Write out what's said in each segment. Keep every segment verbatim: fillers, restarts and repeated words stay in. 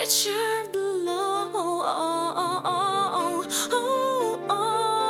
Richard Blow. Oh, oh, oh, oh.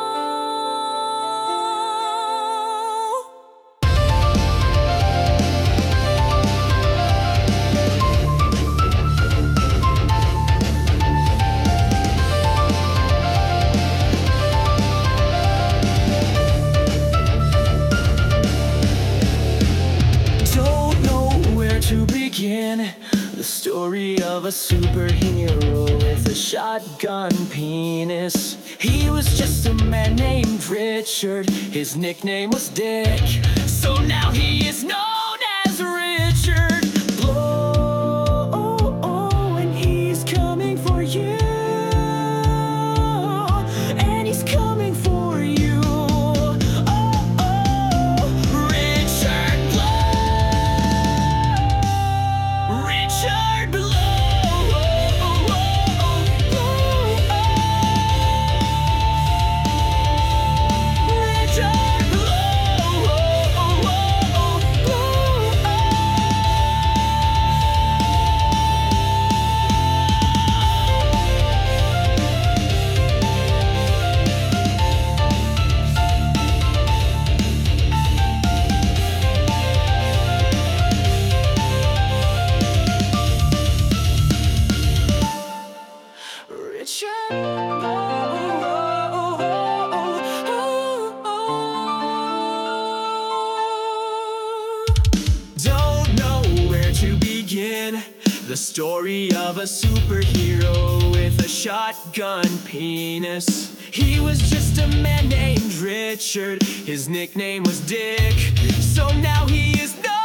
Don't know where to begin. The story of a superhero with a shotgun penis. He was just a man named Richard. His nickname was Dick. So now he is known as Richard Blow. And he's coming for you. And he's coming for you. Oh, oh, Richard Blow. Richard Blow. Richard Don't know where to begin. The story of a superhero with a shotgun penis. He was just a man named Richard. His nickname was Dick. So now he is known